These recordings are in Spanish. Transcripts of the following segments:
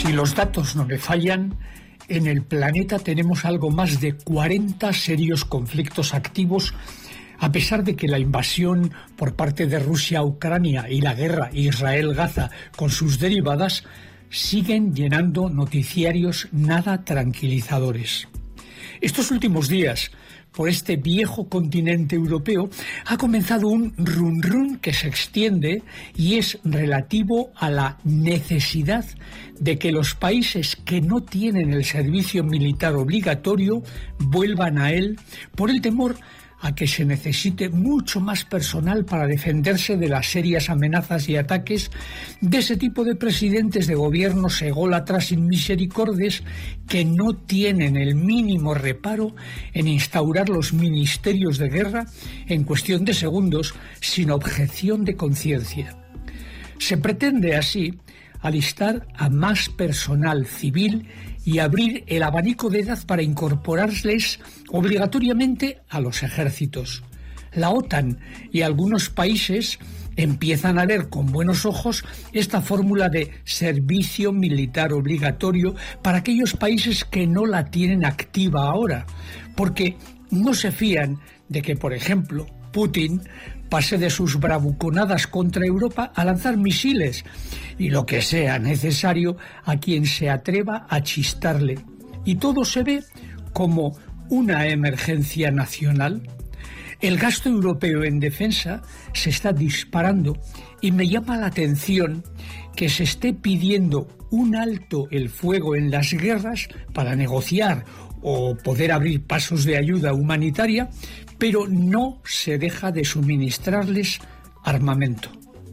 Si los datos no me fallan, en el planeta tenemos algo más de 40 serios conflictos activos, a pesar de que la invasión por parte de Rusia a Ucrania y la guerra Israel-Gaza con sus derivadas siguen llenando noticiarios nada tranquilizadores. Estos últimos días, por este viejo continente europeo, ha comenzado un run-run que se extiende y es relativo a la necesidad de que los países que no tienen el servicio militar obligatorio vuelvan a él por el temor a que se necesite mucho más personal para defenderse de las serias amenazas y ataques de ese tipo de presidentes de gobiernos ególatras sin misericordias que no tienen el mínimo reparo en instaurar los ministerios de guerra en cuestión de segundos sin objeción de conciencia. Se pretende así alistar a más personal civil y abrir el abanico de edad para incorporarles obligatoriamente a los ejércitos. La OTAN y algunos países empiezan a ver con buenos ojos esta fórmula de servicio militar obligatorio para aquellos países que no la tienen activa ahora, porque no se fían de que, por ejemplo, Putin pase de sus bravuconadas contra Europa a lanzar misiles y lo que sea necesario a quien se atreva a chistarle. Y todo se ve como una emergencia nacional. El gasto europeo en defensa se está disparando y me llama la atención que se esté pidiendo un alto el fuego en las guerras para negociar o poder abrir pasos de ayuda humanitaria, pero no se deja de suministrarles armamento.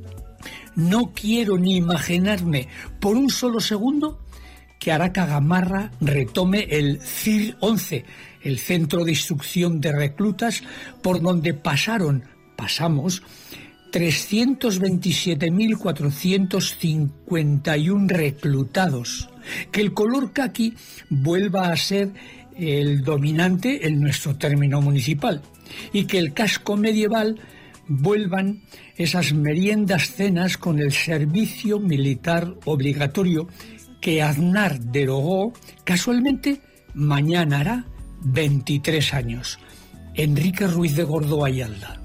No quiero ni imaginarme por un solo segundo que Araca Gamarra retome el CIR-11, el centro de instrucción de reclutas, por donde pasamos 327.451 reclutados. Que el color caqui vuelva a ser el dominante en nuestro término municipal y que el casco medieval vuelvan esas meriendas cenas con el servicio militar obligatorio que Aznar derogó casualmente mañana hará 23 años. Enrique Ruiz de Gordo Ayala.